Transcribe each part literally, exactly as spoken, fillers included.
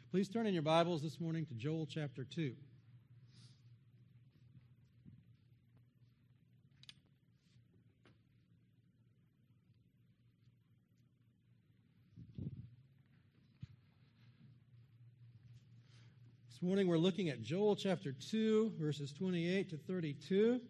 Please turn in your Bibles this morning to Joel chapter two. This morning we're looking at Joel chapter two, verses twenty-eight to thirty-two.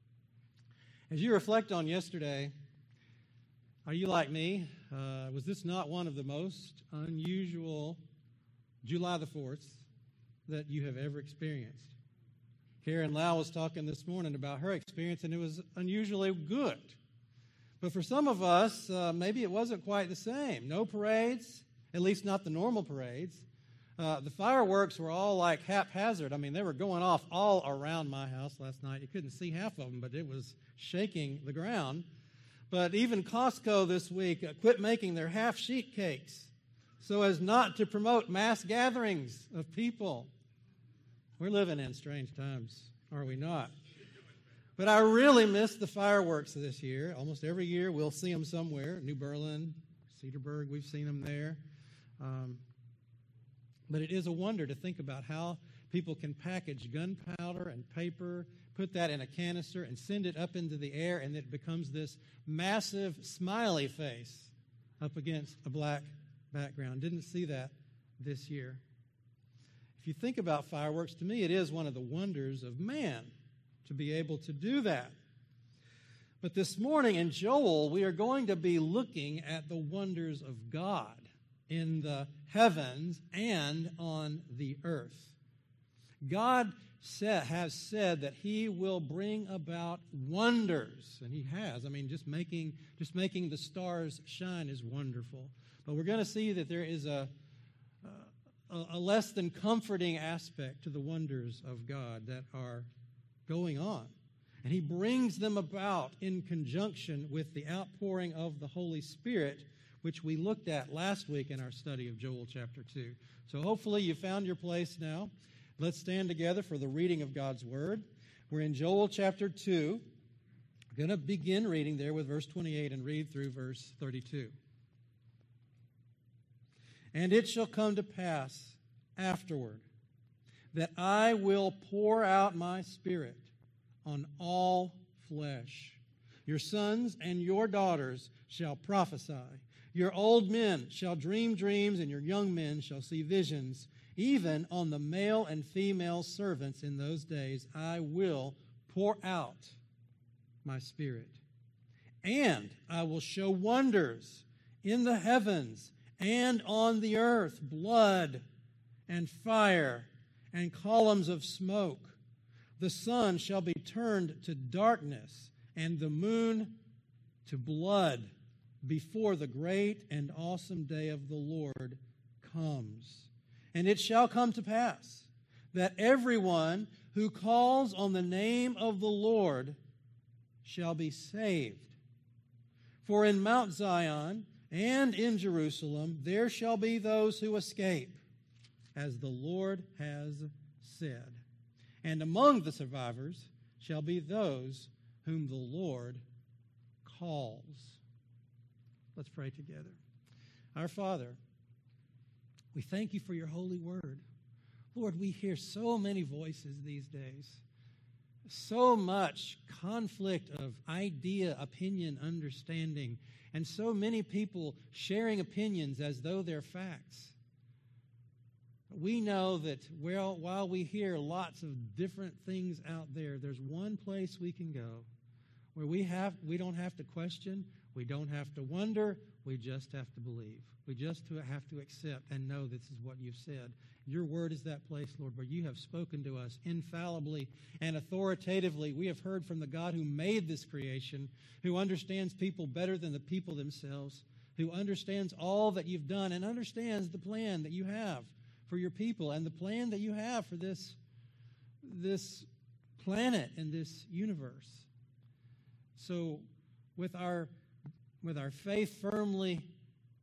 As you reflect on yesterday, are you like me? Uh, was this not one of the most unusual July the fourth that you have ever experienced? Karen Lau was talking this morning about her experience, and it was unusually good. But for some of us, uh, maybe it wasn't quite the same. No parades, at least not the normal parades. Uh, the fireworks were all like haphazard. I mean, they were going off all around my house last night. You couldn't see half of them, but it was shaking the ground. But even Costco this week uh, quit making their half-sheet cakes so as not to promote mass gatherings of people. We're living in strange times, are we not? But I really miss the fireworks this year. Almost every year we'll see them somewhere. New Berlin, Cedarburg, we've seen them there. Um, But it is a wonder to think about how people can package gunpowder and paper, put that in a canister, and send it up into the air, and it becomes this massive smiley face up against a black background. Didn't see that this year. If you think about fireworks, to me it is one of the wonders of man to be able to do that. But this morning in Joel, we are going to be looking at the wonders of God in the heavens and on the earth. God said, has said that He will bring about wonders, and He has. I mean, just making just making the stars shine is wonderful. But we're going to see that there is a, a a less than comforting aspect to the wonders of God that are going on. And He brings them about in conjunction with the outpouring of the Holy Spirit, which we looked at last week in our study of Joel chapter two. So hopefully you found your place now. Let's stand together for the reading of God's Word. We're in Joel chapter two. We're going to begin reading there with verse twenty-eight and read through verse thirty-two. And it shall come to pass afterward that I will pour out my Spirit on all flesh. Your sons and your daughters shall prophesy. Your old men shall dream dreams, and your young men shall see visions. Even on the male and female servants in those days I will pour out my Spirit. And I will show wonders in the heavens and on the earth, blood and fire and columns of smoke. The sun shall be turned to darkness and the moon to blood before the great and awesome day of the Lord comes. And it shall come to pass that everyone who calls on the name of the Lord shall be saved. For in Mount Zion and in Jerusalem there shall be those who escape, as the Lord has said. And among the survivors shall be those whom the Lord calls. Let's pray together. Our Father, we thank You for Your holy word. Lord, we hear so many voices these days, so much conflict of idea, opinion, understanding, and so many people sharing opinions as though they're facts. We know that well, while we hear lots of different things out there, there's one place we can go where we have we don't have to question, we don't have to wonder, we just have to believe. We just have to accept and know this is what You've said. Your word is that place, Lord, where You have spoken to us infallibly and authoritatively. We have heard from the God who made this creation, who understands people better than the people themselves, who understands all that You've done and understands the plan that You have for Your people and the plan that You have for this, this planet and this universe. So with our with our faith firmly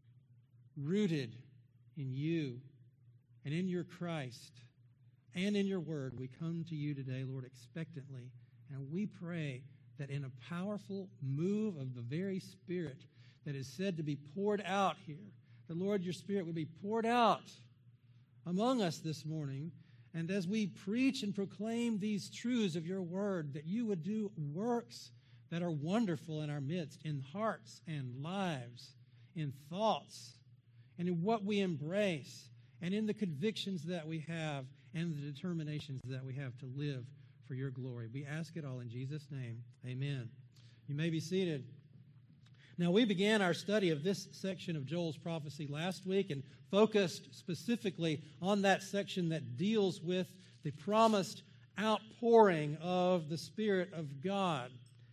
rooted in You and in Your Christ and in Your Word, we come to You today, Lord, expectantly. And we pray that in a powerful move of the very Spirit that is said to be poured out here, that, Lord, Your Spirit would be poured out among us this morning. And as we preach and proclaim these truths of your word, that you would do works that are wonderful in our midst, in hearts and lives, in thoughts, and in what we embrace, and in the convictions that we have, and the determinations that we have to live for your glory. We ask it all in Jesus' name. Amen. You may be seated. Now, we began our study of this section of Joel's prophecy last week and focused specifically on that section that deals with the promised outpouring of the Spirit of God.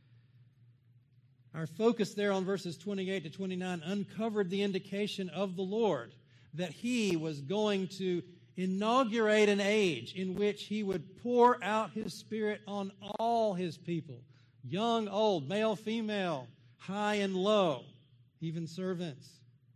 Our focus there on verses twenty-eight to twenty-nine uncovered the indication of the Lord that He was going to inaugurate an age in which He would pour out His Spirit on all His people, young, old, male, female, high and low, even servants.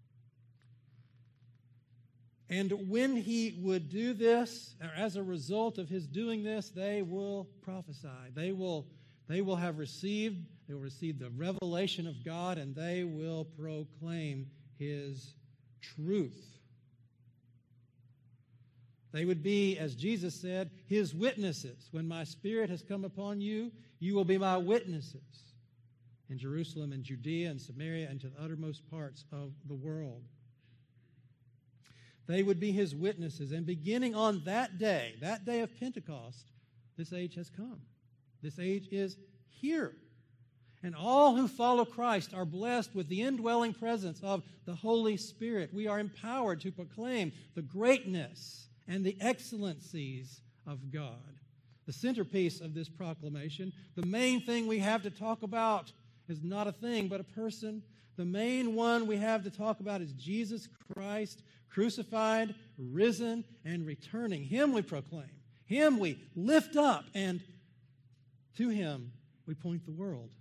And when He would do this, or as a result of His doing this, they will prophesy. They will, they will have received, they will receive the revelation of God, and they will proclaim His truth. They would be, as Jesus said, His witnesses. When my Spirit has come upon you, you will be my witnesses in Jerusalem and Judea and Samaria and to the uttermost parts of the world. They would be His witnesses. And beginning on that day, that day of Pentecost, this age has come. This age is here. And all who follow Christ are blessed with the indwelling presence of the Holy Spirit. We are empowered to proclaim the greatness and the excellencies of God. The centerpiece of this proclamation, the main thing we have to talk about is not a thing, but a person. The main one we have to talk about is Jesus Christ, crucified, risen, and returning. Him we proclaim. Him we lift up, and to Him we point the world.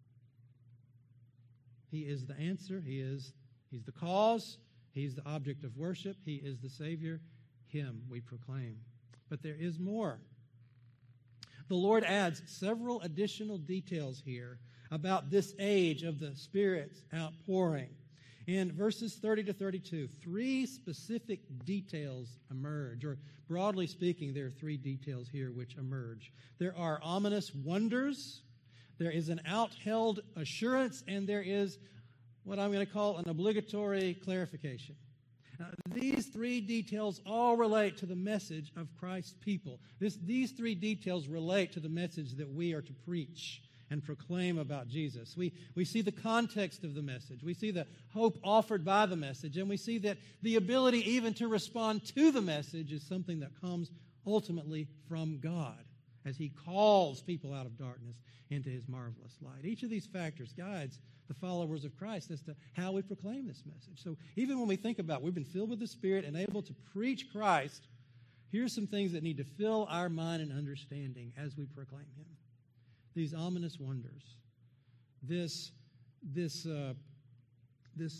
He is the answer. He is He's the cause. He's the object of worship. He is the Savior. Him we proclaim. But there is more. The Lord adds several additional details here about this age of the Spirit's outpouring. In verses thirty to thirty-two, three specific details emerge, or broadly speaking, there are three details here which emerge. There are ominous wonders, there is an outheld assurance, and there is what I'm going to call an obligatory clarification. Now, these three details all relate to the message of Christ's people. This, these three details relate to the message that we are to preach and proclaim about Jesus. We, we see the context of the message. We see the hope offered by the message. And we see that the ability even to respond to the message is something that comes ultimately from God as He calls people out of darkness into His marvelous light. Each of these factors guides the followers of Christ as to how we proclaim this message. So even when we think about we've been filled with the Spirit and able to preach Christ, here's some things that need to fill our mind and understanding as we proclaim Him. These ominous wonders, this, this, uh, this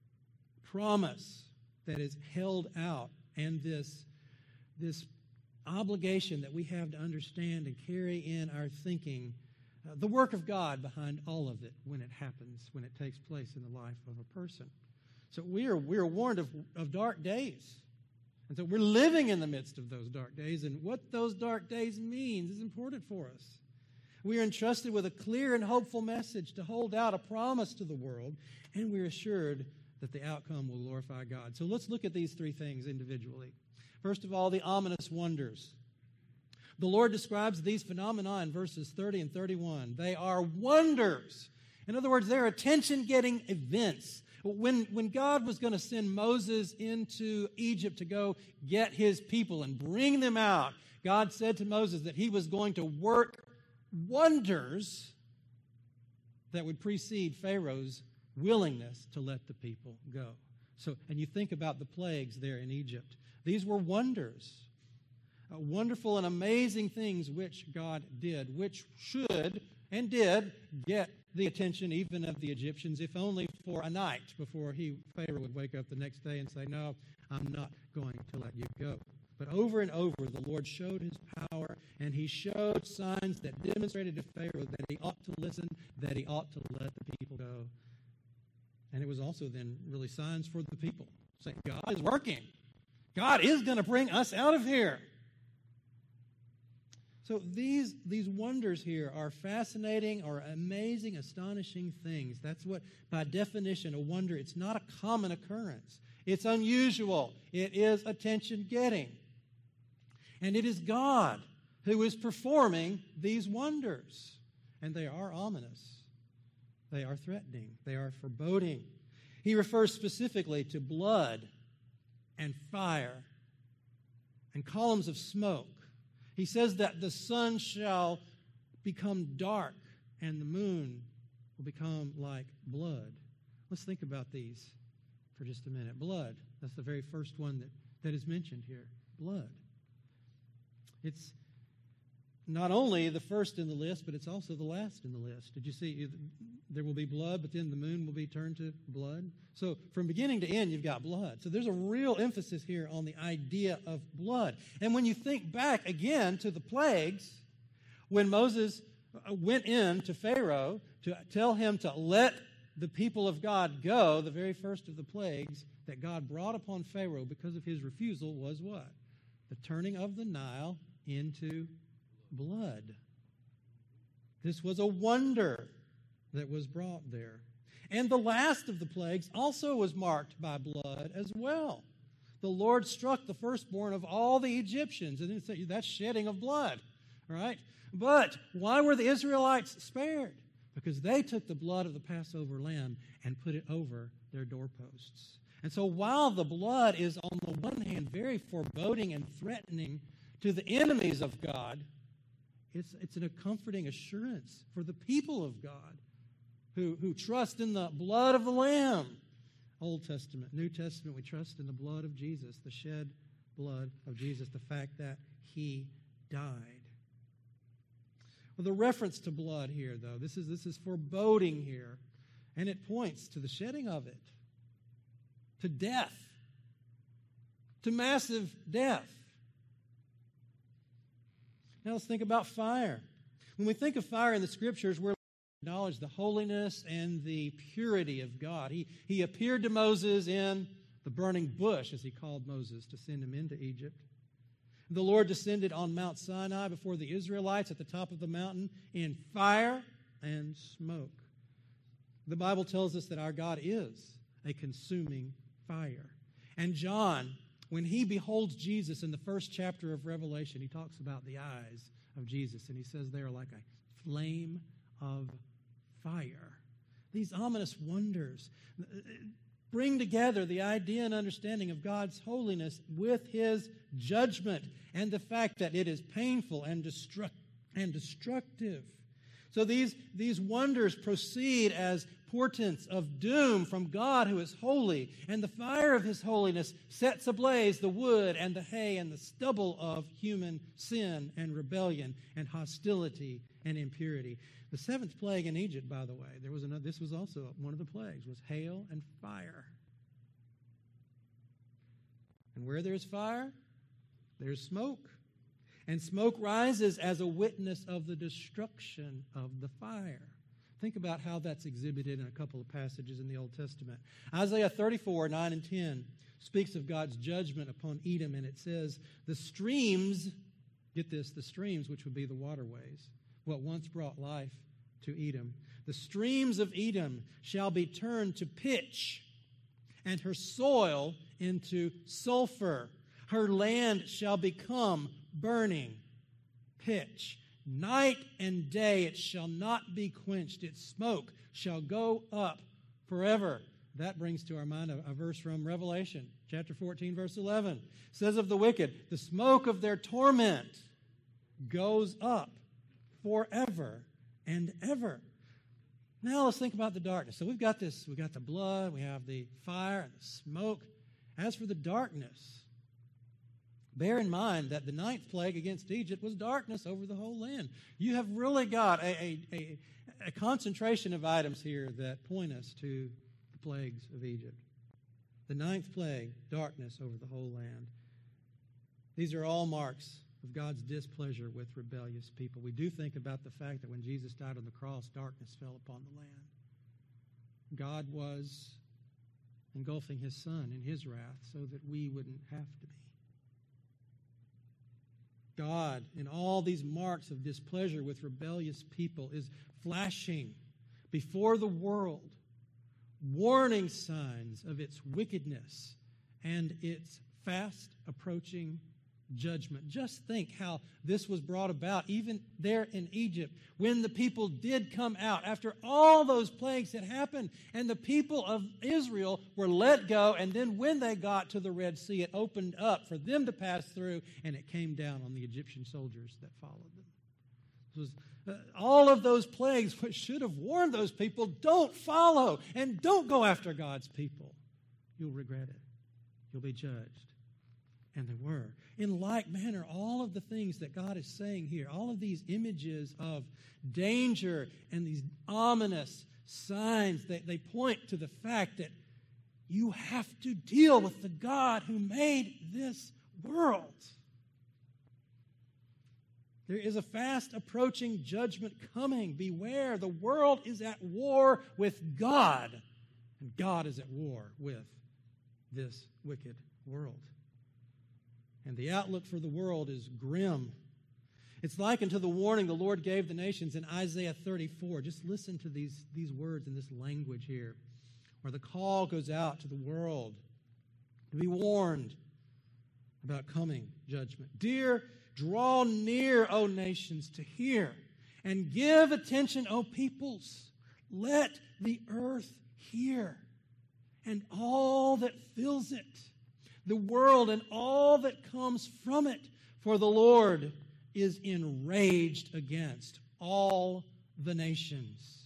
promise that is held out, and this, this obligation that we have to understand and carry in our thinking uh, the work of God behind all of it when it happens, when it takes place in the life of a person. So we are, we are warned of, of dark days. And so we're living in the midst of those dark days, and what those dark days means is important for us. We are entrusted with a clear and hopeful message to hold out a promise to the world, and we're assured that the outcome will glorify God. So let's look at these three things individually. First of all, the ominous wonders. The Lord describes these phenomena in verses thirty and thirty-one. They are wonders. In other words, they're attention-getting events. When, when God was going to send Moses into Egypt to go get His people and bring them out, God said to Moses that He was going to work wonders that would precede Pharaoh's willingness to let the people go. So, and you think about the plagues there in Egypt. These were wonders, uh, wonderful and amazing things which God did, which should and did get the attention even of the Egyptians, if only for a night before he, Pharaoh would wake up the next day and say, no, I'm not going to let you go. But over and over, the Lord showed His power, and He showed signs that demonstrated to Pharaoh that he ought to listen, that he ought to let the people go. And it was also then really signs for the people, saying, God is working. God is going to bring us out of here. So these, these wonders here are fascinating or amazing, astonishing things. That's what, by definition, a wonder, it's not a common occurrence. It's unusual. It is attention-getting. And it is God who is performing these wonders. And they are ominous. They are threatening. They are foreboding. He refers specifically to blood and fire and columns of smoke. He says that the sun shall become dark and the moon will become like blood. Let's think about these for just a minute. Blood, that's the very first one that, that is mentioned here. Blood. It's not only the first in the list, but it's also the last in the list. Did you see? There will be blood, but then the moon will be turned to blood. So from beginning to end, you've got blood. So there's a real emphasis here on the idea of blood. And when you think back again to the plagues, when Moses went in to Pharaoh to tell him to let the people of God go, the very first of the plagues that God brought upon Pharaoh because of his refusal was what? The turning of the Nile into blood. This was a wonder that was brought there. And the last of the plagues also was marked by blood as well. The Lord struck the firstborn of all the Egyptians, and that's shedding of blood, right? But why were the Israelites spared? Because they took the blood of the Passover lamb and put it over their doorposts. And so while the blood is on the one hand very foreboding and threatening to the enemies of God, It's, it's a comforting assurance for the people of God who, who trust in the blood of the Lamb. Old Testament, New Testament, we trust in the blood of Jesus, the shed blood of Jesus, the fact that he died. Well, the reference to blood here, though, this is, this is foreboding here, and it points to the shedding of it, to death, to massive death. Now let's think about fire. When we think of fire in the Scriptures, we're acknowledge the holiness and the purity of God. He, he appeared to Moses in the burning bush, as he called Moses to send him into Egypt. The Lord descended on Mount Sinai before the Israelites at the top of the mountain in fire and smoke. The Bible tells us that our God is a consuming fire. And John, when he beholds Jesus in the first chapter of Revelation, he talks about the eyes of Jesus, and he says they are like a flame of fire. These ominous wonders bring together the idea and understanding of God's holiness with his judgment and the fact that it is painful and, destruct- and destructive. So these, these wonders proceed as portents of doom from God who is holy, and the fire of his holiness sets ablaze the wood and the hay and the stubble of human sin and rebellion and hostility and impurity. The seventh plague in Egypt, by the way, there was another, this was also one of the plagues, was hail and fire. And where there's fire, there's smoke. And smoke rises as a witness of the destruction of the fire. Think about how that's exhibited in a couple of passages in the Old Testament. Isaiah thirty-four, nine and ten speaks of God's judgment upon Edom, and it says, the streams, get this, the streams, which would be the waterways, what once brought life to Edom, the streams of Edom shall be turned to pitch, and her soil into sulfur. Her land shall become burning pitch. Night and day it shall not be quenched. Its smoke shall go up forever. That brings to our mind a, a verse from Revelation, chapter fourteen, verse eleven. It says of the wicked, the smoke of their torment goes up forever and ever. Now let's think about the darkness. So we've got this, we've got the blood, we have the fire and the smoke. As for the darkness, bear in mind that the ninth plague against Egypt was darkness over the whole land. You have really got a, a, a, a concentration of items here that point us to the plagues of Egypt. The ninth plague, darkness over the whole land. These are all marks of God's displeasure with rebellious people. We do think about the fact that when Jesus died on the cross, darkness fell upon the land. God was engulfing his Son in his wrath so that we wouldn't have to be. God, in all these marks of displeasure with rebellious people, is flashing before the world warning signs of its wickedness and its fast approaching judgment. Just think how this was brought about even there in Egypt when the people did come out after all those plagues had happened and the people of Israel were let go, and then when they got to the Red Sea, it opened up for them to pass through and it came down on the Egyptian soldiers that followed them. It was uh, all of those plagues which should have warned those people, don't follow and don't go after God's people. You'll regret it. You'll be judged. And they were. In like manner, all of the things that God is saying here, all of these images of danger and these ominous signs, they, they point to the fact that you have to deal with the God who made this world. There is a fast approaching judgment coming. Beware, the world is at war with God, and God is at war with this wicked world. And the outlook for the world is grim. It's likened to the warning the Lord gave the nations in Isaiah thirty-four. Just listen to these, these words in this language here, where the call goes out to the world to be warned about coming judgment. Dear, draw near, O nations, to hear, and give attention, O peoples. Let the earth hear, and all that fills it, the world and all that comes from it, for the Lord is enraged against all the nations.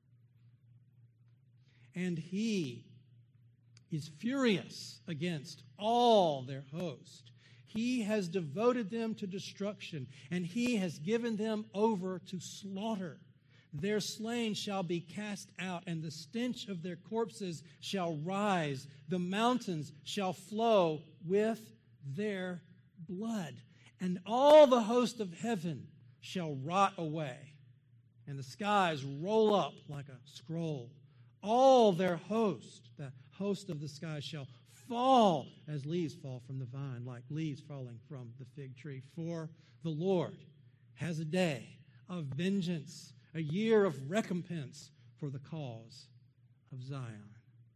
And he is furious against all their host. He has devoted them to destruction, and he has given them over to slaughter. Their slain shall be cast out, and the stench of their corpses shall rise. The mountains shall flow with their blood, and all the host of heaven shall rot away, and the skies roll up like a scroll. All their host, the host of the sky, shall fall as leaves fall from the vine, like leaves falling from the fig tree. For the Lord has a day of vengeance, a year of recompense for the cause of Zion.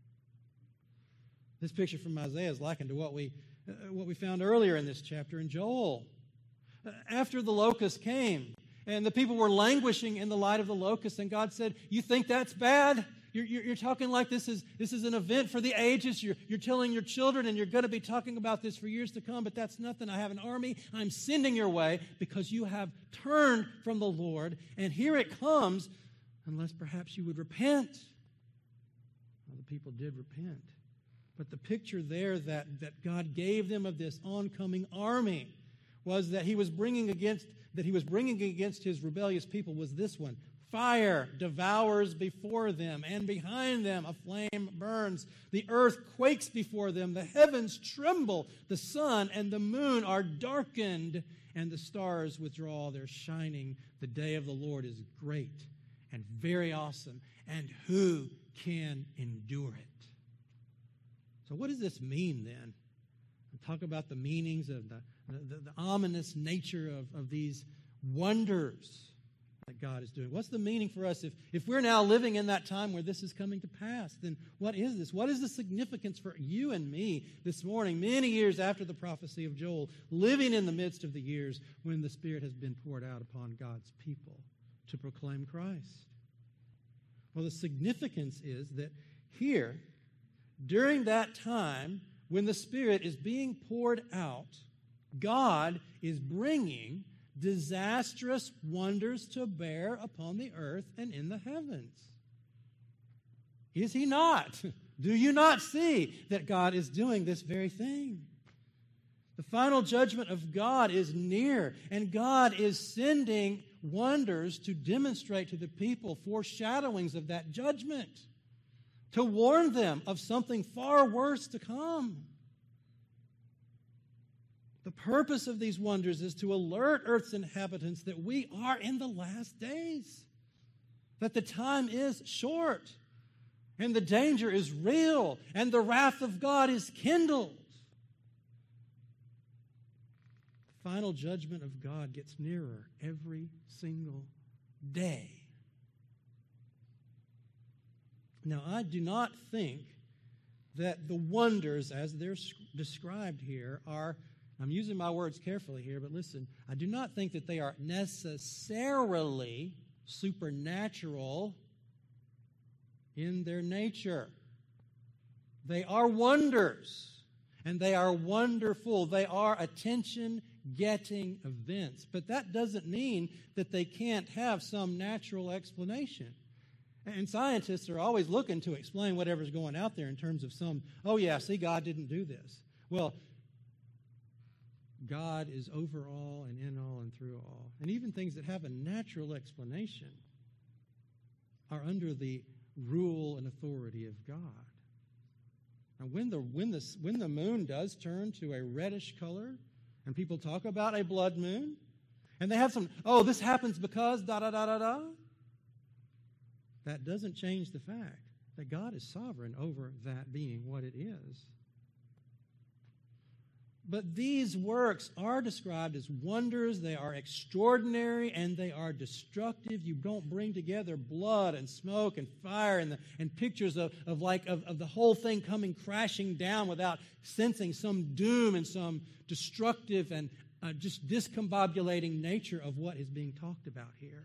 This picture from Isaiah is likened to what we, uh, what we found earlier in this chapter in Joel. Uh, after the locusts came, and the people were languishing in the light of the locusts, and God said, you think that's bad? You're, you're, you're talking like this is, this is an event for the ages. You're, you're telling your children, and you're going to be talking about this for years to come, but that's nothing. I have an army I'm sending your way because you have turned from the Lord, and here it comes, unless perhaps you would repent. Well, the people did repent. But the picture there that, that God gave them of this oncoming army was that he was bringing against that he was bringing against his rebellious people was this one. Fire devours before them, and behind them a flame burns. The earth quakes before them. The heavens tremble. The sun and the moon are darkened, and the stars withdraw their shining. The day of the Lord is great and very awesome, and who can endure it? So what does this mean then? We'll talk about the meanings of the, the, the, the ominous nature of, of these wonders that God is doing. What's the meaning for us if, if we're now living in that time where this is coming to pass? Then what is this? What is the significance for you and me this morning, many years after the prophecy of Joel, living in the midst of the years when the Spirit has been poured out upon God's people to proclaim Christ? Well, the significance is that here, during that time when the Spirit is being poured out, God is bringing disastrous wonders to bear upon the earth and in the heavens. Is he not? Do you not see that God is doing this very thing? The final judgment of God is near, and God is sending wonders to demonstrate to the people foreshadowings of that judgment, to warn them of something far worse to come. The purpose of these wonders is to alert Earth's inhabitants that we are in the last days, that the time is short, And the danger is real, and the wrath of God is kindled. The final judgment of God gets nearer every single day. Now, I do not think that the wonders, as they're described here, are, I'm using my words carefully here, but listen, I do not think that they are necessarily supernatural in their nature. They are wonders, and they are wonderful. They are attention-getting events. But that doesn't mean that they can't have some natural explanation. And scientists are always looking to explain whatever's going out there in terms of some, oh yeah, see, God didn't do this. Well, God is over all and in all and through all. And even things that have a natural explanation are under the rule and authority of God. Now, when the, when the, when the moon does turn to a reddish color, and people talk about a blood moon, and they have some, oh, this happens because da-da-da-da-da, that doesn't change the fact that God is sovereign over that being what it is. But these works are described as wonders. They are extraordinary and they are destructive. You don't bring together blood and smoke and fire and, the, and pictures of, of like of, of the whole thing coming crashing down without sensing some doom and some destructive and uh, just discombobulating nature of what is being talked about here.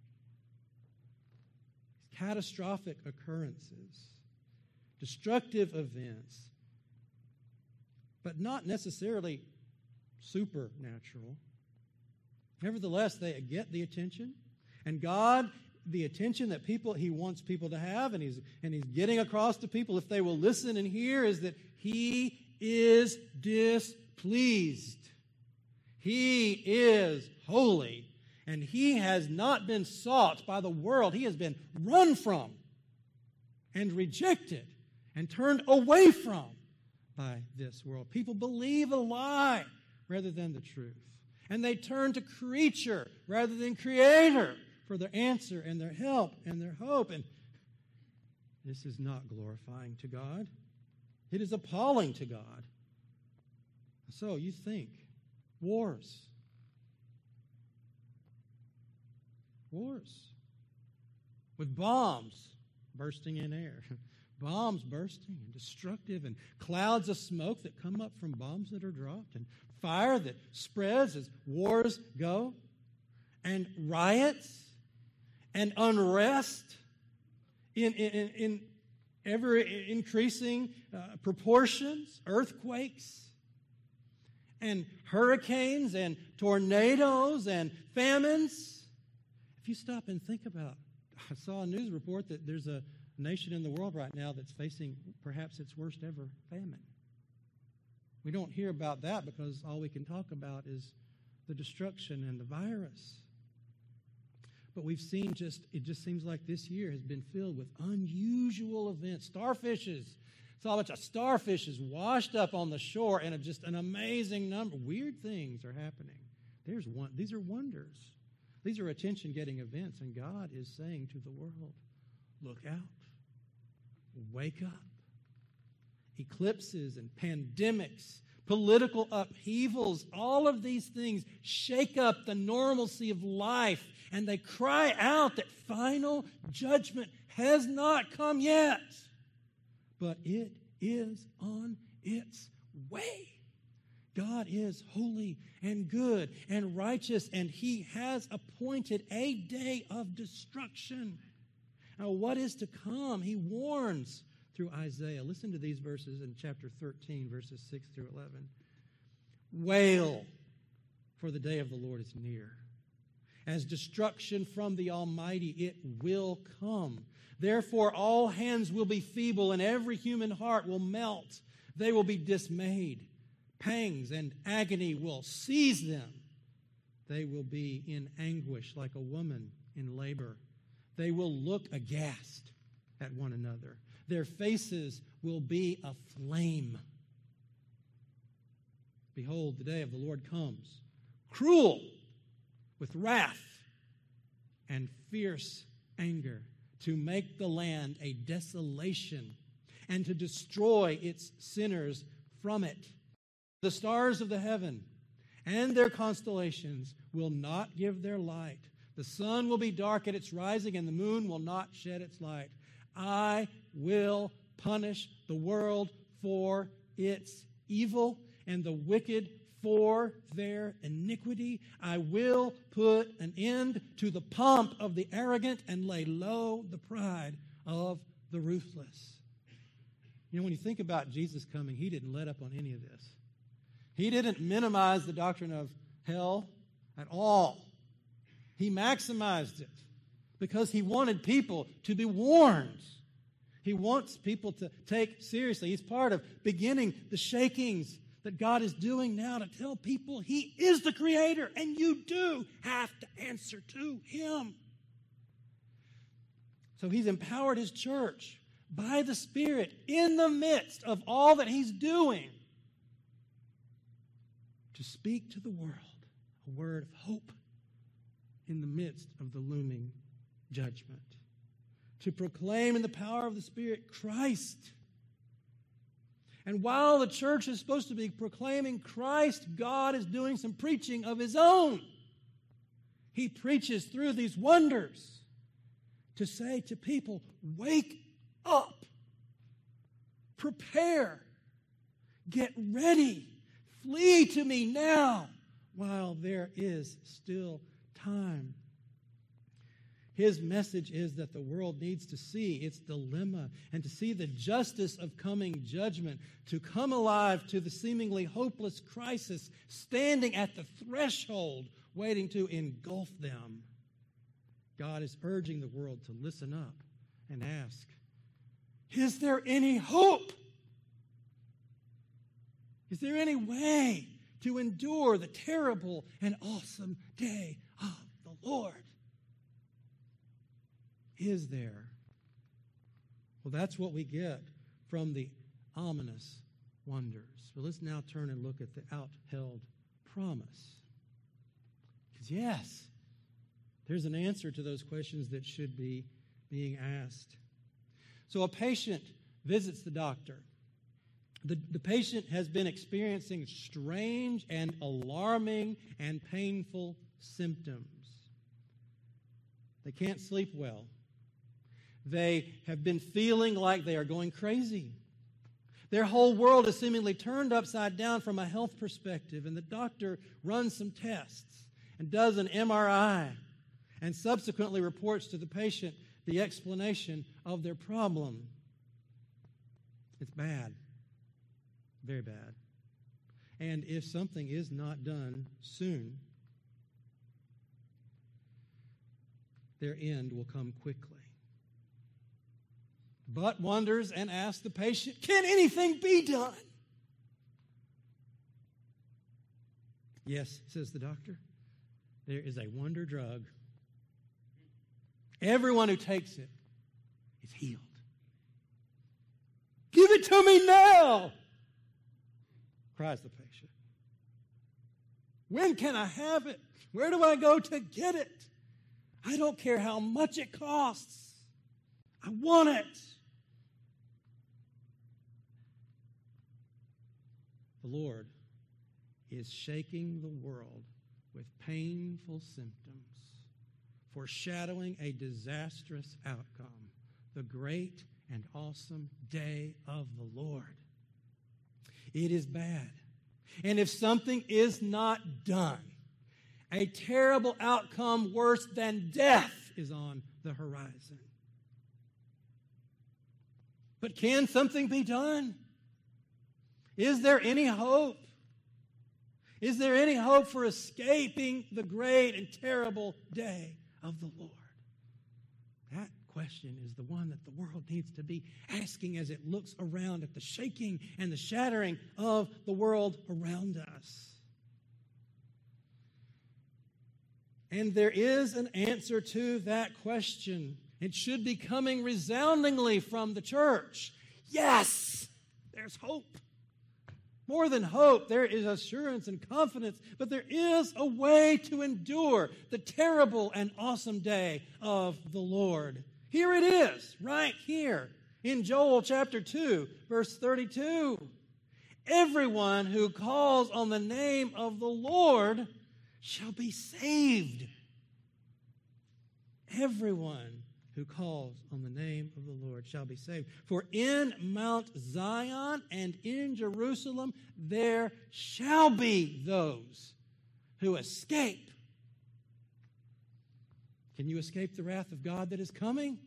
Catastrophic occurrences, destructive events, but not necessarily supernatural. Nevertheless, they get the attention, and God, the attention that people He wants people to have, and He's and He's getting across to people if they will listen and hear, is that He is displeased. He is holy. And He has not been sought by the world. He has been run from and rejected and turned away from by this world. People believe a lie rather than the truth. And they turn to creature rather than Creator for their answer and their help and their hope. And this is not glorifying to God. It is appalling to God. So you think, wars. Wars with bombs bursting in air, bombs bursting and destructive, and clouds of smoke that come up from bombs that are dropped, and fire that spreads as wars go, and riots and unrest in, in, in ever increasing uh, proportions, earthquakes and hurricanes and tornadoes and famines. If you stop and think about, I saw a news report that there's a nation in the world right now that's facing perhaps its worst ever famine. We don't hear about that because all we can talk about is the destruction and the virus. But we've seen just, it just seems like this year has been filled with unusual events. Starfishes. Saw a bunch of starfishes washed up on the shore, and just an amazing number. Weird things are happening. There's one. These are wonders. These are attention-getting events, and God is saying to the world, look out, wake up. Eclipses and pandemics, political upheavals, all of these things shake up the normalcy of life, and they cry out that final judgment has not come yet, but it is on its way. God is holy and good and righteous, and He has appointed a day of destruction. Now, what is to come? He warns through Isaiah. Listen to these verses in chapter thirteen, verses six through eleven. Wail, for the day of the Lord is near. As destruction from the Almighty, it will come. Therefore, all hands will be feeble, and every human heart will melt. They will be dismayed. Pangs and agony will seize them. They will be in anguish like a woman in labor. They will look aghast at one another. Their faces will be aflame. Behold, the day of the Lord comes, cruel with wrath and fierce anger, to make the land a desolation and to destroy its sinners from it. The stars of the heaven and their constellations will not give their light. The sun will be dark at its rising, and the moon will not shed its light. I will punish the world for its evil and the wicked for their iniquity. I will put an end to the pomp of the arrogant and lay low the pride of the ruthless. You know, when you think about Jesus coming, he didn't let up on any of this. He didn't minimize the doctrine of hell at all. He maximized it because he wanted people to be warned. He wants people to take seriously. He's part of beginning the shakings that God is doing now to tell people he is the creator and you do have to answer to him. So he's empowered his church by the Spirit in the midst of all that he's doing to speak to the world a word of hope in the midst of the looming judgment. To proclaim in the power of the Spirit Christ. And while the church is supposed to be proclaiming Christ, God is doing some preaching of his own. He preaches through these wonders to say to people, wake up, prepare, get ready, flee to me now while there is still time. His message is that the world needs to see its dilemma and to see the justice of coming judgment, to come alive to the seemingly hopeless crisis standing at the threshold waiting to engulf them. God is urging the world to listen up and ask, is there any hope? Is there any way to endure the terrible and awesome day of the Lord? Is there? Well, that's what we get from the ominous wonders. But let's now turn and look at the outheld promise. Because yes, there's an answer to those questions that should be being asked. So a patient visits the doctor. The, the patient has been experiencing strange and alarming and painful symptoms. They can't sleep well. They have been feeling like they are going crazy. Their whole world is seemingly turned upside down from a health perspective, and the doctor runs some tests and does an M R I and subsequently reports to the patient the explanation of their problem. It's bad, very bad. And if something is not done soon, their end will come quickly. But wonders and asks the patient, can anything be done? Yes, says the doctor, there is a wonder drug. Everyone who takes it is healed. Give it to me now, cries the patient. When can I have it? Where do I go to get it? I don't care how much it costs. I want it. The Lord is shaking the world with painful symptoms, foreshadowing a disastrous outcome, the great and awesome day of the Lord. It is bad. And if something is not done, a terrible outcome worse than death is on the horizon. But can something be done? Is there any hope? Is there any hope for escaping the great and terrible day of the Lord? That question is the one that the world needs to be asking as it looks around at the shaking and the shattering of the world around us. And there is an answer to that question. It should be coming resoundingly from the church. Yes, there's hope. More than hope, there is assurance and confidence, but there is a way to endure the terrible and awesome day of the Lord. Here it is, right here in Joel chapter two, verse thirty-two. Everyone who calls on the name of the Lord shall be saved. Everyone who calls on the name of the Lord shall be saved. For in Mount Zion and in Jerusalem there shall be those who escape. Can you escape the wrath of God that is coming?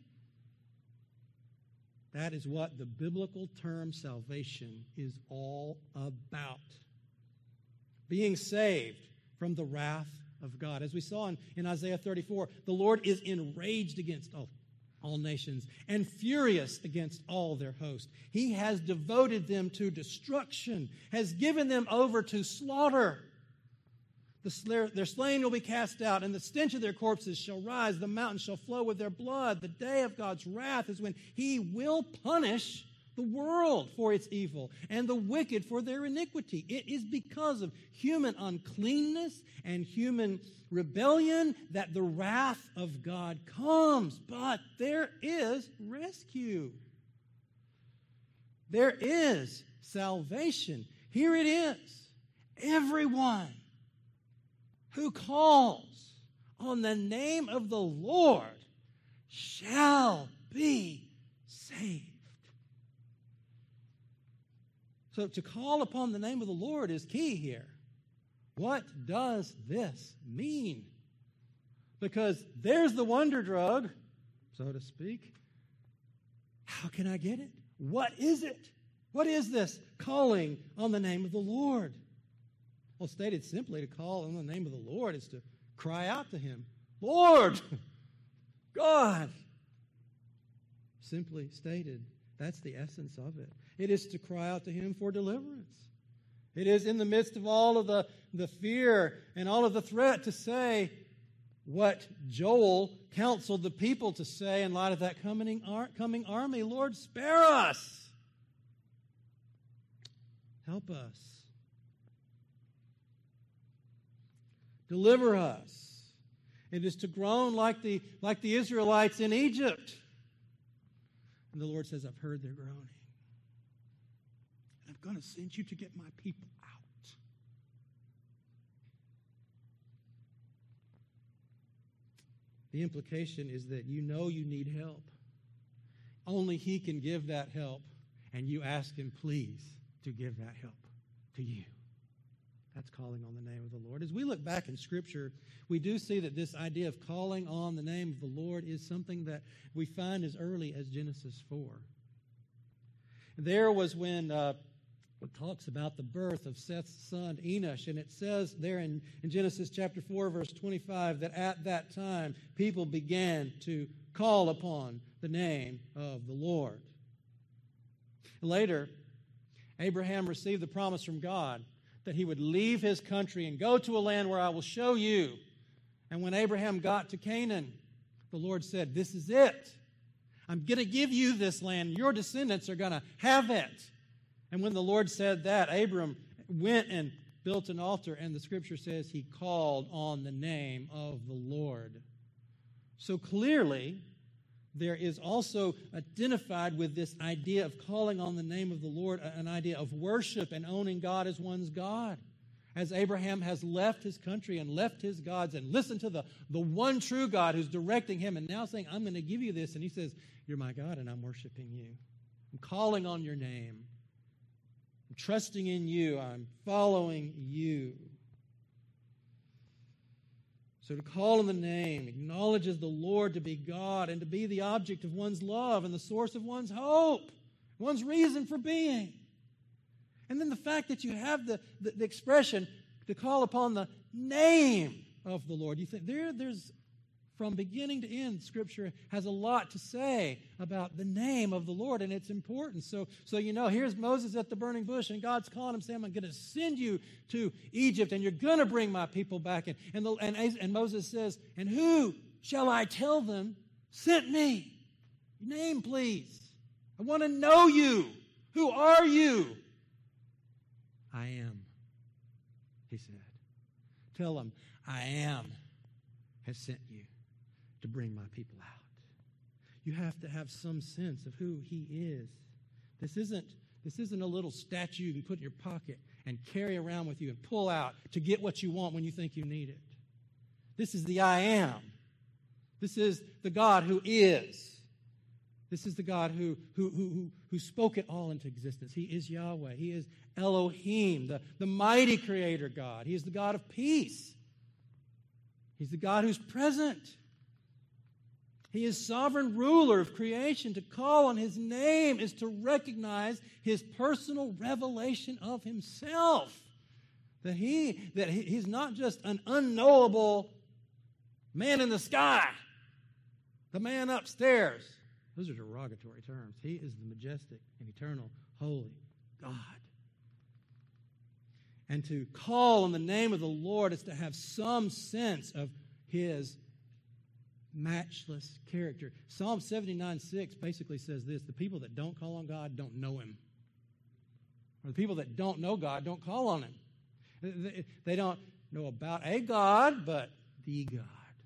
That is what the biblical term salvation is all about. Being saved from the wrath of God. As we saw in, in Isaiah thirty-four, the Lord is enraged against all, all nations and furious against all their host. He has devoted them to destruction, has given them over to slaughter. The, their slain will be cast out, and the stench of their corpses shall rise. The mountains shall flow with their blood. The day of God's wrath is when He will punish the world for its evil and the wicked for their iniquity. It is because of human uncleanness and human rebellion that the wrath of God comes. But there is rescue. There is salvation. Here it is. Everyone who calls on the name of the Lord shall be saved. So to call upon the name of the Lord is key here. What does this mean? Because there's the wonder drug, so to speak. How can I get it? What is it? What is this calling on the name of the Lord? Well, stated simply, to call on the name of the Lord is to cry out to Him, Lord, God. Simply stated, that's the essence of it. It is to cry out to Him for deliverance. It is in the midst of all of the, the fear and all of the threat to say what Joel counseled the people to say in light of that coming, coming army. Lord, spare us. Help us. Deliver us. It is to groan like the, like the Israelites in Egypt. And the Lord says, I've heard their groaning. And I'm going to send you to get my people out. The implication is that you know you need help. Only He can give that help. And you ask Him, please, to give that help to you. That's calling on the name of the Lord. As we look back in Scripture, we do see that this idea of calling on the name of the Lord is something that we find as early as Genesis four. There was when uh, it talks about the birth of Seth's son Enosh, and it says there in, in Genesis chapter four, verse twenty-five, that at that time people began to call upon the name of the Lord. Later, Abraham received the promise from God that he would leave his country and go to a land where I will show you. And when Abraham got to Canaan, the Lord said, this is it. I'm going to give you this land. Your descendants are going to have it. And when the Lord said that, Abram went and built an altar, and the Scripture says he called on the name of the Lord. So clearly, there is also identified with this idea of calling on the name of the Lord, an idea of worship and owning God as one's God. As Abraham has left his country and left his gods and listened to the, the one true God who's directing him and now saying, I'm going to give you this. And he says, you're my God and I'm worshiping you. I'm calling on your name. I'm trusting in you. I'm following you. So to call on the name acknowledges the Lord to be God and to be the object of one's love and the source of one's hope, one's reason for being. And then the fact that you have the, the, the expression to call upon the name of the Lord. You think there, there's from beginning to end, Scripture has a lot to say about the name of the Lord and its importance. So, so you know, here's Moses at the burning bush, and God's calling him, saying, I'm going to send you to Egypt, and you're going to bring my people back. And, and, the, and, and Moses says, and who shall I tell them sent me? Name, please. I want to know you. Who are you? I am, he said. Tell them, I am has sent you to bring my people out. you have to have some sense of who he is. This isn't, this isn't a little statue you can put in your pocket and carry around with you and pull out to get what you want when you think you need it. This is the I am. This is the God who is. This is the God who, who, who, who, who spoke it all into existence. He is Yahweh. He is Elohim, the, the mighty creator God. He is the God of peace. He's the God who's present. He is sovereign ruler of creation. To call on his name is to recognize his personal revelation of himself. That he that he, he's not just an unknowable man in the sky, the man upstairs. Those are derogatory terms. He is the majestic and eternal, holy God. And to call on the name of the Lord is to have some sense of his matchless character. Psalm seventy-nine six basically says this: the people that don't call on God don't know him. Or the people that don't know God don't call on him. They, they don't know about a God, but the God.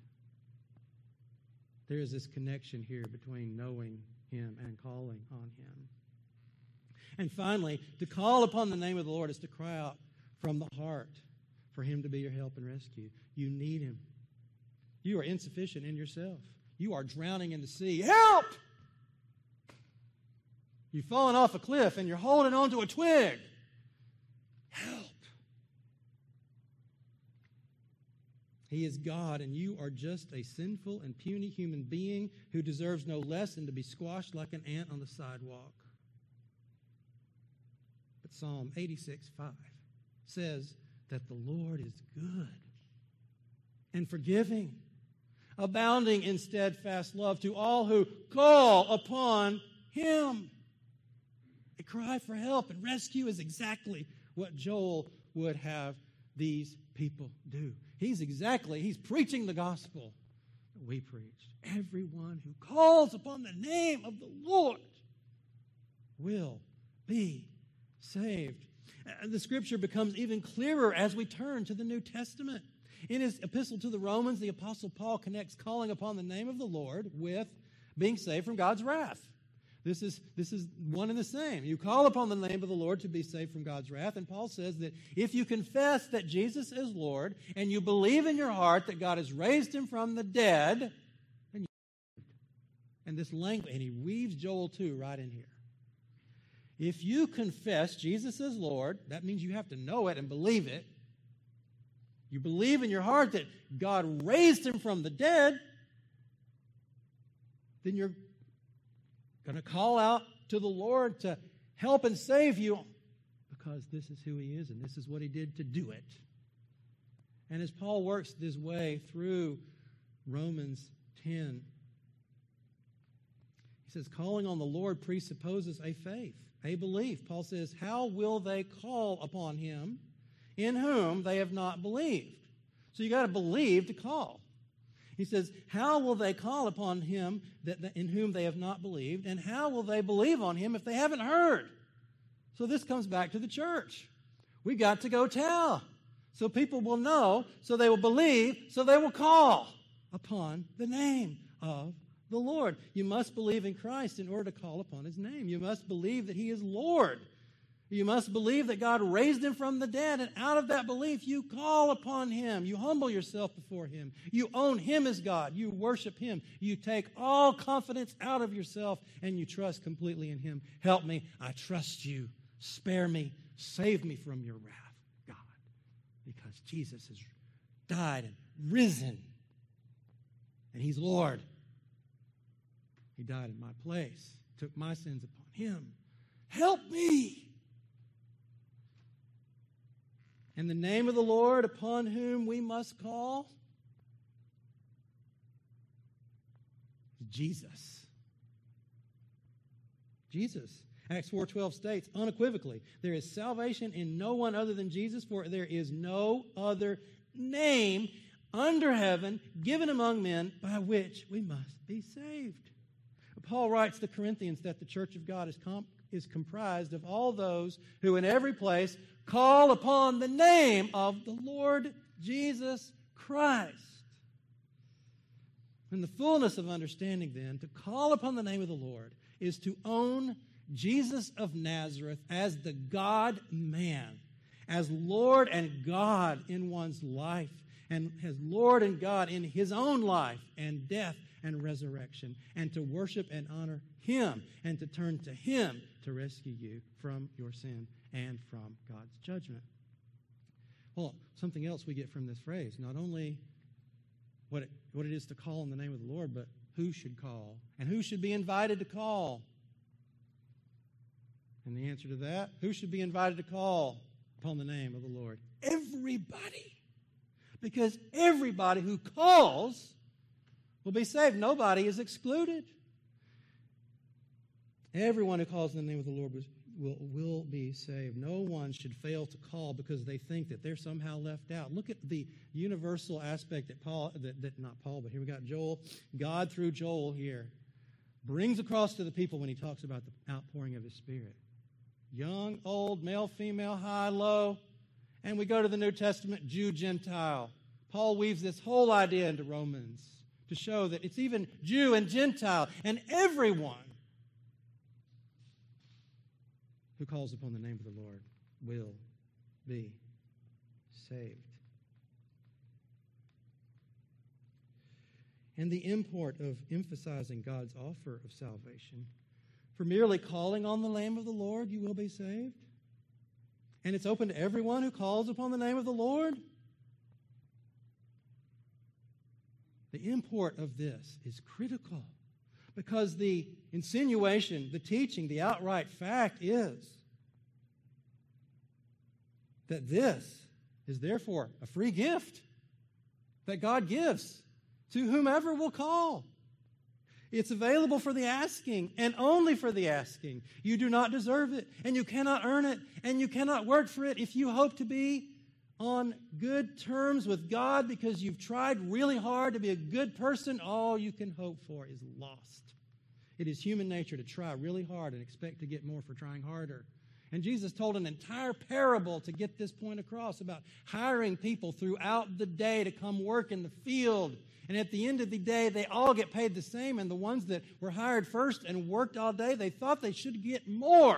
There is this connection here between knowing him and calling on him. And finally, to call upon the name of the Lord is to cry out from the heart for him to be your help and rescue. You need him. You are insufficient in yourself. You are drowning in the sea. Help! You've fallen off a cliff and you're holding on to a twig. Help! He is God, and you are just a sinful and puny human being who deserves no less than to be squashed like an ant on the sidewalk. But Psalm eighty-six five says that the Lord is good and forgiving, abounding in steadfast love to all who call upon him. A cry for help and rescue is exactly what Joel would have these people do. He's exactly, he's preaching the gospel that we preach. Everyone who calls upon the name of the Lord will be saved. The scripture becomes even clearer as we turn to the New Testament. In his epistle to the Romans, the Apostle Paul connects calling upon the name of the Lord with being saved from God's wrath. This is, this is one and the same. You call upon the name of the Lord to be saved from God's wrath. And Paul says that if you confess that Jesus is Lord and you believe in your heart that God has raised him from the dead, then you and this language, and he weaves Joel two right in here. If you confess Jesus as Lord, that means you have to know it and believe it. You believe in your heart that God raised him from the dead, then you're going to call out to the Lord to help and save you because this is who he is and this is what he did to do it. And as Paul works this way through Romans ten, he says calling on the Lord presupposes a faith, a belief. Paul says, how will they call upon him in whom they have not believed? So you got to believe to call. He says, how will they call upon him that, that in whom they have not believed? And how will they believe on him if they haven't heard? So this comes back to the church. We got to go tell. So people will know, so they will believe, so they will call upon the name of the Lord. You must believe in Christ in order to call upon his name. You must believe that he is Lord. You must believe that God raised him from the dead, and out of that belief, you call upon him. You humble yourself before him. You own him as God. You worship him. You take all confidence out of yourself, and you trust completely in him. Help me. I trust you. Spare me. Save me from your wrath, God, because Jesus has died and risen, and he's Lord. He died in my place, took my sins upon him. Help me. And the name of the Lord upon whom we must call is Jesus. Jesus. Acts four twelve states unequivocally, there is salvation in no one other than Jesus, for there is no other name under heaven given among men by which we must be saved. Paul writes to the Corinthians that the church of God is, comp- is comprised of all those who in every place call upon the name of the Lord Jesus Christ. In the fullness of understanding, then, to call upon the name of the Lord is to own Jesus of Nazareth as the God-man, as Lord and God in one's life, and as Lord and God in his own life and death and resurrection, and to worship and honor him, and to turn to him to rescue you from your sin and from God's judgment. Well, something else we get from this phrase, not only what it, what it is to call on the name of the Lord, but who should call and who should be invited to call. And the answer to that, who should be invited to call upon the name of the Lord? Everybody. Because everybody who calls will be saved. Nobody is excluded. Everyone who calls in the name of the Lord will, will be saved. No one should fail to call because they think that they're somehow left out. Look at the universal aspect that Paul, that, that not Paul, but here we got Joel. God through Joel here brings across to the people when he talks about the outpouring of his Spirit. Young, old, male, female, high, low. And we go to the New Testament, Jew, Gentile. Paul weaves this whole idea into Romans to show that it's even Jew and Gentile and everyone who calls upon the name of the Lord will be saved. And the import of emphasizing God's offer of salvation, for merely calling on the name of the Lord, you will be saved. And it's open to everyone who calls upon the name of the Lord. The import of this is critical because the insinuation, the teaching, the outright fact is that this is therefore a free gift that God gives to whomever will call. It's available for the asking and only for the asking. You do not deserve it, and you cannot earn it, and you cannot work for it. If you hope to be on good terms with God because you've tried really hard to be a good person, all you can hope for is lost. It is human nature to try really hard and expect to get more for trying harder. And Jesus told an entire parable to get this point across about hiring people throughout the day to come work in the field. And at the end of the day, they all get paid the same. And the ones that were hired first and worked all day, they thought they should get more.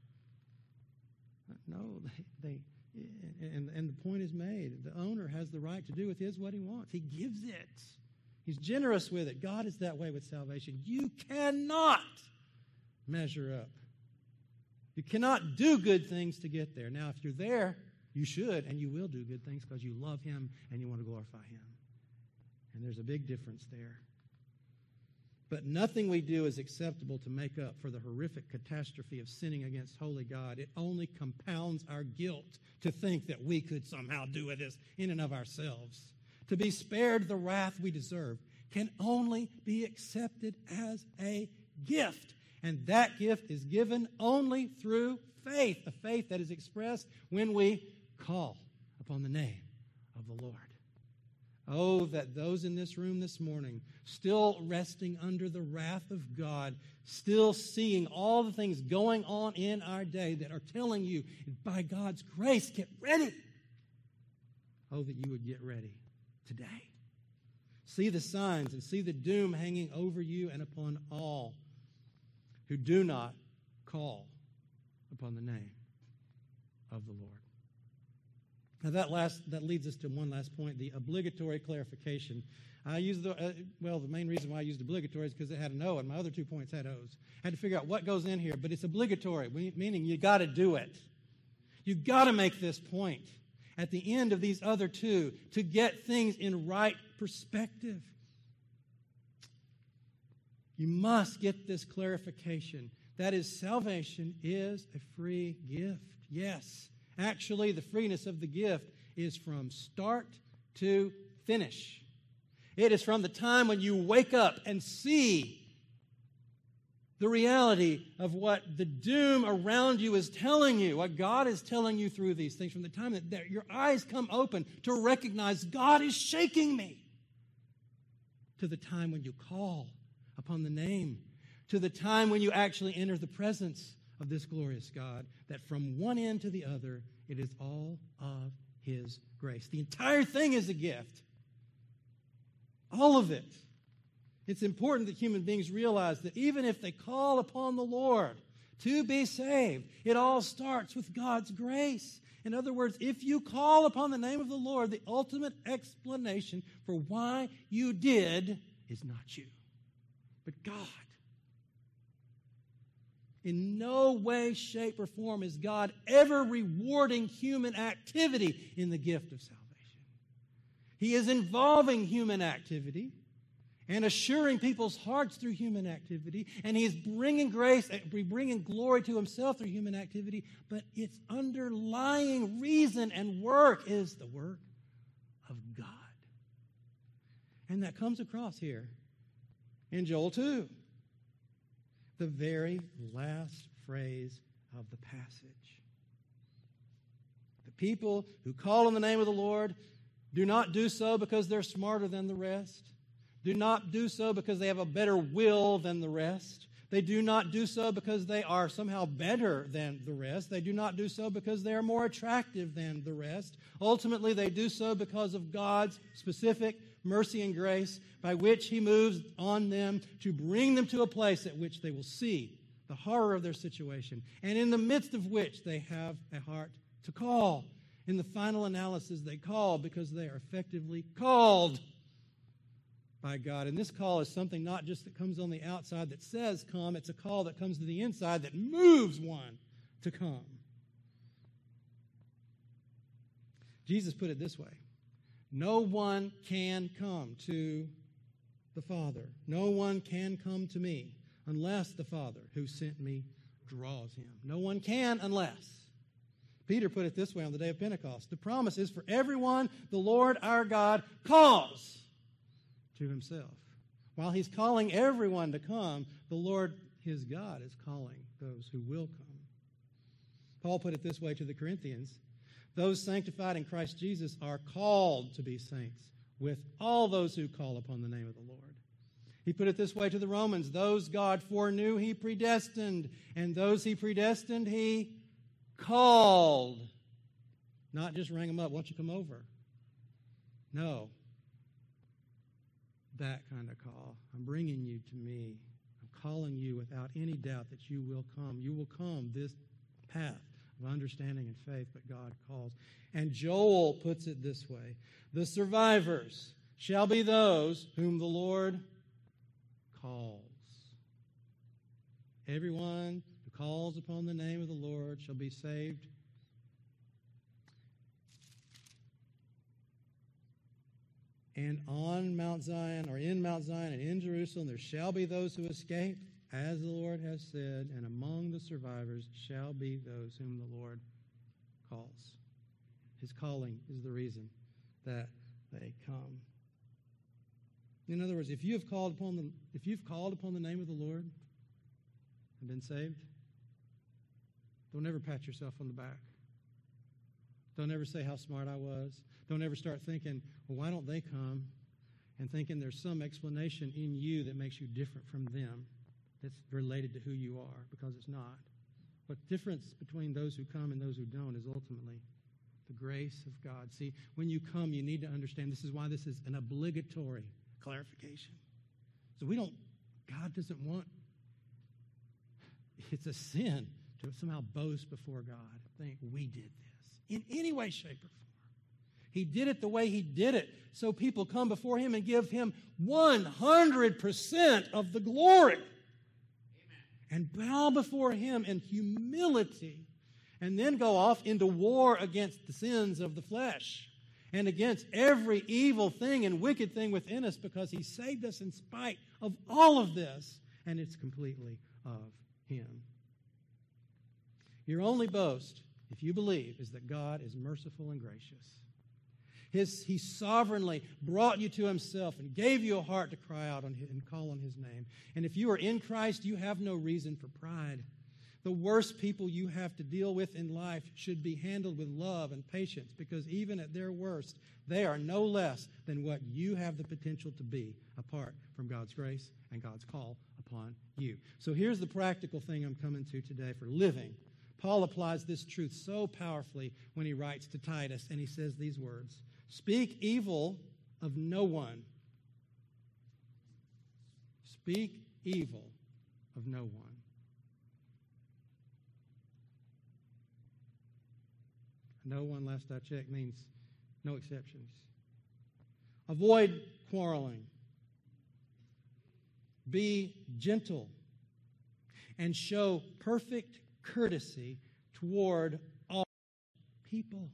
No, they, they and, and the point is made. The owner has the right to do with his what he wants. He gives it. He's generous with it. God is that way with salvation. You cannot measure up. You cannot do good things to get there. Now, if you're there, you should, and you will do good things because you love him and you want to glorify him. And there's a big difference there. But nothing we do is acceptable to make up for the horrific catastrophe of sinning against holy God. It only compounds our guilt to think that we could somehow do this in and of ourselves. To be spared the wrath we deserve can only be accepted as a gift. And that gift is given only through faith, a faith that is expressed when we call upon the name of the Lord. Oh, that those in this room this morning, still resting under the wrath of God, still seeing all the things going on in our day that are telling you, by God's grace, get ready. Oh, that you would get ready today. See the signs and see the doom hanging over you and upon all who do not call upon the name of the Lord. Now that last that leads us to one last point, the obligatory clarification. I used the uh, well, the main reason why I used obligatory is because it had an O, and my other two points had O's. I had to figure out what goes in here, but it's obligatory, meaning you got to do it. You got to make this point at the end of these other two to get things in right perspective. You must get this clarification. That is, salvation is a free gift. Yes. Actually, the freeness of the gift is from start to finish. It is from the time when you wake up and see the reality of what the doom around you is telling you, what God is telling you through these things, from the time that your eyes come open to recognize God is shaking me, to the time when you call upon the name, to the time when you actually enter the presence of this glorious God, that from one end to the other, it is all of His grace. The entire thing is a gift. All of it. It's important that human beings realize that even if they call upon the Lord to be saved, it all starts with God's grace. In other words, if you call upon the name of the Lord, the ultimate explanation for why you did is not you, but God. In no way, shape, or form is God ever rewarding human activity in the gift of salvation. He is involving human activity and assuring people's hearts through human activity, and He is bringing grace, bringing glory to Himself through human activity, but its underlying reason and work is the work of God. And that comes across here in Joel two, the very last phrase of the passage. The people who call on the name of the Lord do not do so because they're smarter than the rest. Do not do so because they have a better will than the rest. They do not do so because they are somehow better than the rest. They do not do so because they are more attractive than the rest. Ultimately, they do so because of God's specific mercy and grace by which He moves on them to bring them to a place at which they will see the horror of their situation, and in the midst of which they have a heart to call. In the final analysis, they call because they are effectively called by God. And this call is something not just that comes on the outside that says come, it's a call that comes to the inside that moves one to come. Jesus put it this way: no one can come to the Father. No one can come to me unless the Father who sent me draws him. No one can unless. Peter put it this way on the day of Pentecost: the promise is for everyone the Lord our God calls to Himself. While He's calling everyone to come, the Lord his God is calling those who will come. Paul put it this way to the Corinthians: those sanctified in Christ Jesus are called to be saints with all those who call upon the name of the Lord. He put it this way to the Romans: those God foreknew, He predestined, and those He predestined, He called. Not just rang them up, won't you come over? No. That kind of call. I'm bringing you to me. I'm calling you without any doubt that you will come. You will come this path of understanding and faith, but God calls. And Joel puts it this way: the survivors shall be those whom the Lord calls. Everyone who calls upon the name of the Lord shall be saved. And on Mount Zion, or in Mount Zion and in Jerusalem, there shall be those who escape, as the Lord has said, and among the survivors shall be those whom the Lord calls. His calling is the reason that they come. In other words, if you have called upon the if you've called upon the name of the Lord and been saved, don't ever pat yourself on the back. Don't ever say how smart I was. Don't ever start thinking, well, why don't they come? And thinking there's some explanation in you that makes you different from them that's related to who you are, because it's not. What difference between those who come and those who don't is ultimately the grace of God. See, when you come, you need to understand this is why this is an obligatory clarification. So we don't, God doesn't want, it's a sin to somehow boast before God, think we did this in any way, shape, or form. He did it the way He did it, so people come before Him and give Him one hundred percent of the glory. Amen. And bow before Him in humility, and then go off into war against the sins of the flesh and against every evil thing and wicked thing within us, because He saved us in spite of all of this, and it's completely of Him. Your only boast, if you believe, is that God is merciful and gracious. His, he sovereignly brought you to Himself and gave you a heart to cry out on his, and call on His name. And if you are in Christ, you have no reason for pride. The worst people you have to deal with in life should be handled with love and patience, because even at their worst, they are no less than what you have the potential to be apart from God's grace and God's call upon you. So here's the practical thing I'm coming to today for living. Paul applies this truth so powerfully when he writes to Titus, and he says these words: speak evil of no one. speak evil of no one. No one, last I checked, means no exceptions. Avoid quarreling. Be gentle and show perfect courtesy toward all people.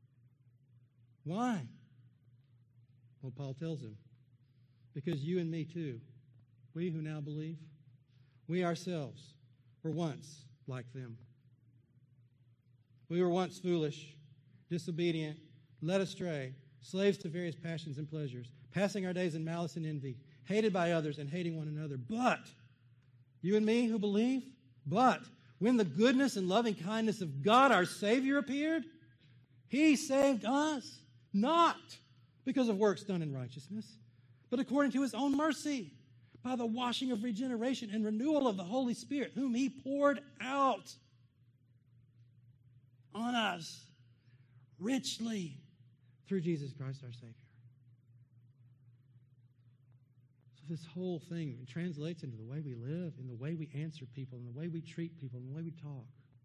Why? Well, Paul tells him, because you and me too, we who now believe, we ourselves were once like them. We were once foolish, disobedient, led astray, slaves to various passions and pleasures, passing our days in malice and envy, hated by others and hating one another. But, you and me who believe, but when the goodness and loving kindness of God our Savior appeared, He saved us, not because of works done in righteousness, but according to His own mercy, by the washing of regeneration and renewal of the Holy Spirit, whom He poured out on us richly through Jesus Christ our Savior. So this whole thing translates into the way we live, in the way we answer people, in the way we treat people, in the way we talk.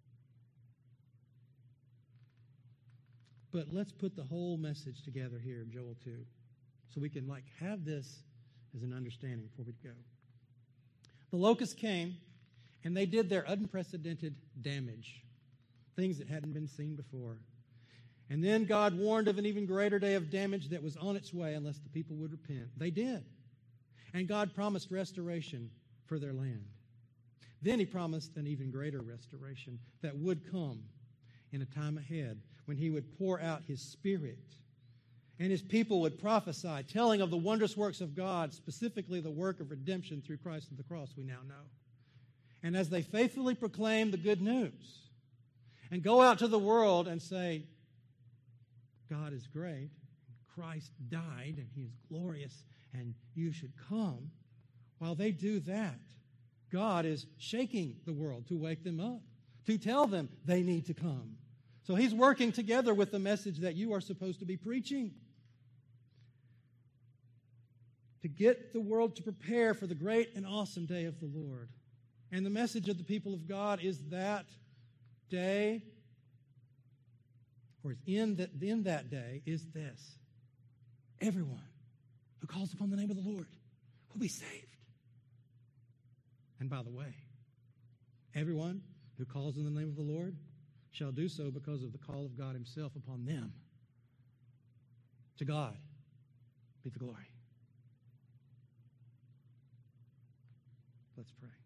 But let's put the whole message together here in Joel two, so we can like have this as an understanding before we go. The locusts came, and they did their unprecedented damage, things that hadn't been seen before. And then God warned of an even greater day of damage that was on its way unless the people would repent. They did. And God promised restoration for their land. Then He promised an even greater restoration that would come in a time ahead when He would pour out His Spirit and His people would prophesy, telling of the wondrous works of God, specifically the work of redemption through Christ and the cross we now know. And as they faithfully proclaim the good news and go out to the world and say, God is great, Christ died, and He is glorious, and you should come. While they do that, God is shaking the world to wake them up, to tell them they need to come. So He's working together with the message that you are supposed to be preaching, to get the world to prepare for the great and awesome day of the Lord. And the message of the people of God is that day, or is in that, in that day, is this: everyone who calls upon the name of the Lord will be saved. And by the way, everyone who calls in the name of the Lord shall do so because of the call of God Himself upon them. To God be the glory. Let's pray.